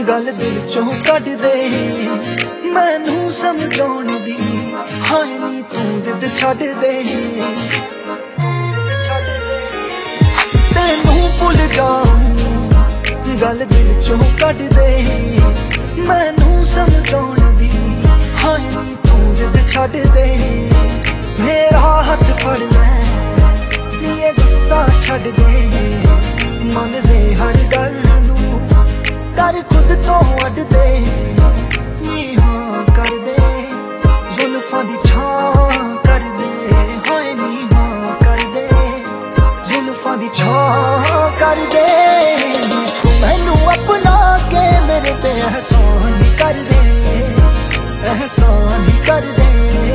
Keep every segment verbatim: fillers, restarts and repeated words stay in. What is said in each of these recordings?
गल दिल चों कढ दे मैनू समझाउण दी हाय नी तू जिद छड्ड दे तेनू भुल जाऊं गल दिल चों कढ दे मैनू समझाउण दी हाय नी तू जिद छड्ड दे मेरा हाथ फड़ लै नी ये गुस्सा छड्ड दे मन दे हर गल कर खुद तो अड दे नी हाँ कर दे जुल्फां दी छां कर दे हाय नी हाँ कर दे जुल्फां दी छां कर दे तू मैनू अपना के मेरे ते एहसान कर दे एहसान कर दे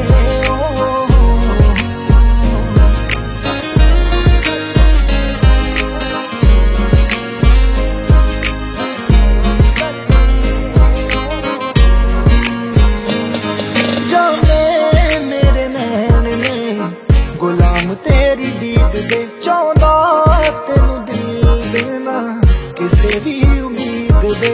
तेरी दीद दे चाहंदा तेनू दिल देना किसे भी उम्मीद दे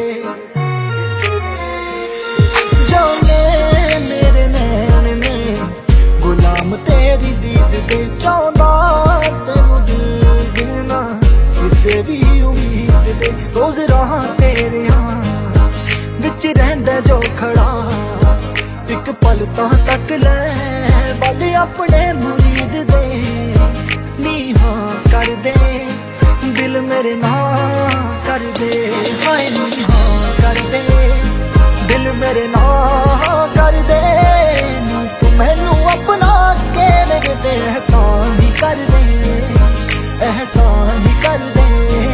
जाने मेरे नैन ने गुलाम तेरी दीद दे चाहंदा तेनू दिल देना किसे भी उम्मीद दे रोज राह तेरे विच रहिंदा जो खड़ा एक पल तां तक लै बल अपने मुरीद दे नी हाँ कर दे दिल मेरे ना कर दे हाय नी हाँ कर दे दिल मेरे ना कर दे नी तू मैनू अपना के मेरे ते एहसान ही कर दे एहसान ही कर दे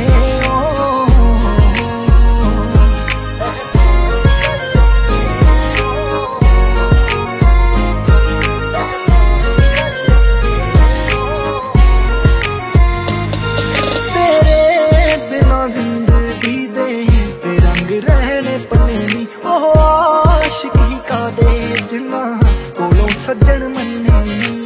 सज्जन मन्ने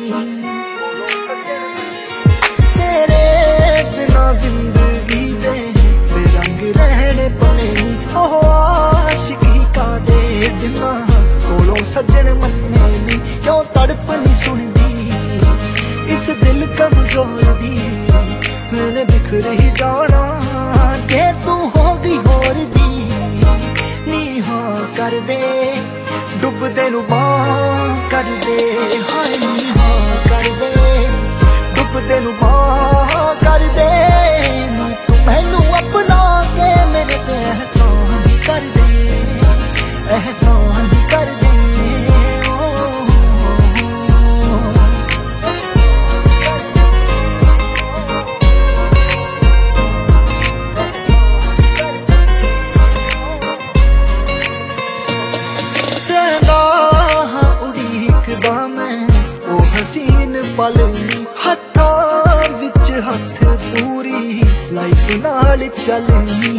तेरे बिना जिंदगी दे बेरंग रहने पने ओह आशिकी का दे जिन्ना कोलों सज्जन मन्ने नी क्यों तड़प नहीं सुनदी इस दिल कमजोर दी मैंने बिखर ही जाना जे तू होगी होर दी नी हाँ कर दे डुबदे नू बां कर दे हाय नी हाँ कर दे डुबदे नू बां कर दे नी तू मैनू अपना के मेरे ते एहसान ही कर दे एहसान ही कर दे हसीन पल हत्थां विच हत्थ पूरी लाइफ नाल चलनी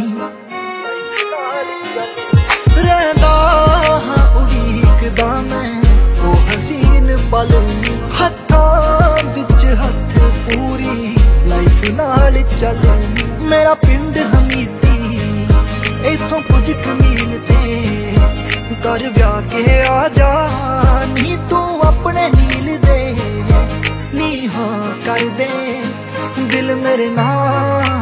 रहिंदा हां उड़ीकदा मैं ओ हसीन पल हत्थां विच हत्थ पूरी लाइफ नाल चलनी मेरा पिंड हमीदी इथों कुछ कमील ते कर ब्याह के आ जा नी तू अपने नील दे नी हाँ कर दे दिल मेरे ना